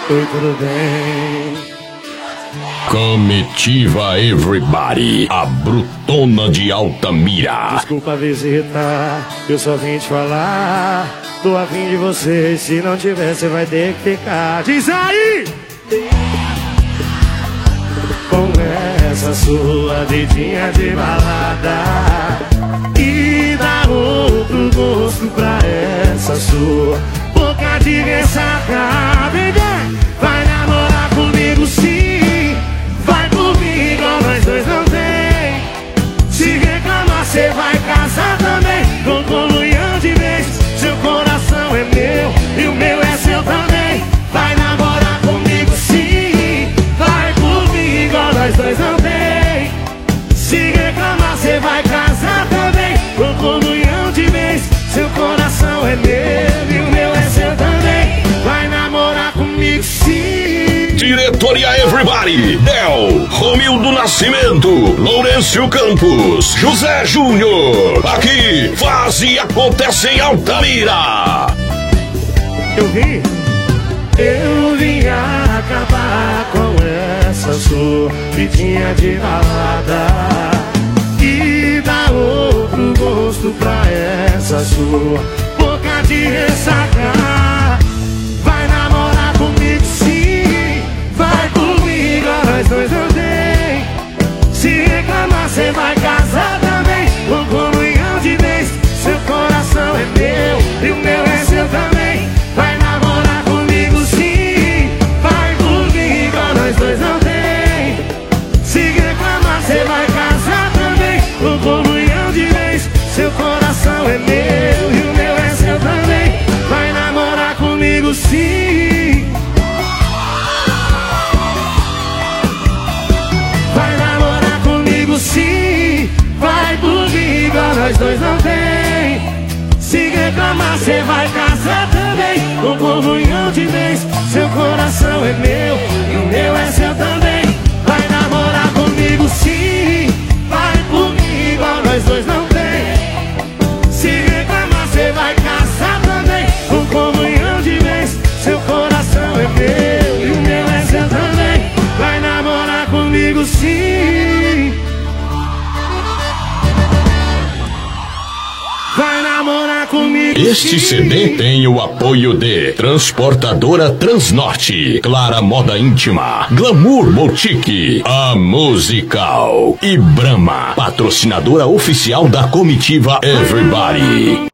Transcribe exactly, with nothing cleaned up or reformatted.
Oi, tudo bem? Comitiva Everybody, a brutona de Altamira. Desculpa a visita, eu só vim te falar. Tô a fim de você, se não tiver, você vai ter que ficar. Diz aí! Com essa sua vidinha de balada e dá outro gosto pra essa sua boca de ressaca. Vem, vem! Vai namorar comigo sim, vai por mim igual nós dois não tem. Se reclamar cê vai casar também, com comunhão de vez. Seu coração é meu e o meu é seu também. Vai namorar comigo sim, vai por mim igual nós dois não tem. Se reclamar cê vai casar também, com comunhão de vez. Seu coração é meu e o meu é seu também. Vai namorar comigo sim. Diretoria Everybody, Del, Romildo Nascimento, Lourenço Campos, José Júnior. Aqui faz e acontece em Altamira. Eu vim, eu vim acabar com essa sua vidinha de balada e dar outro gosto pra essa sua boca de ressaca. Vai namorar comigo sim, vai comigo, nós dois não tem. Se reclamar cê vai casar também, com comunhão de vez. Seu coração é meu e o meu é seu também. Vai namorar comigo sim, vai comigo, nós dois não tem. Se reclamar cê vai casar também, com comunhão de vez. Seu coração é meu e o meu é seu também. Vai namorar comigo sim. Vai namorar comigo sim, vai por mim igual nós dois não tem. Se reclamar cê vai casar também, com comunhão de vez. Seu coração é meu e o meu é seu também. Vai namorar comigo sim, vai por mim igual nós dois não tem. Se reclamar cê vai casar também, com comunhão de vez. Seu coração é meu e o meu é seu também. Vai namorar comigo sim. Vai namorar comigo. Este C D tem o apoio de Transportadora Transnorte, Clara Moda Íntima, Glamour Boutique, A Musical e Brahma, patrocinadora oficial da comitiva Everybody.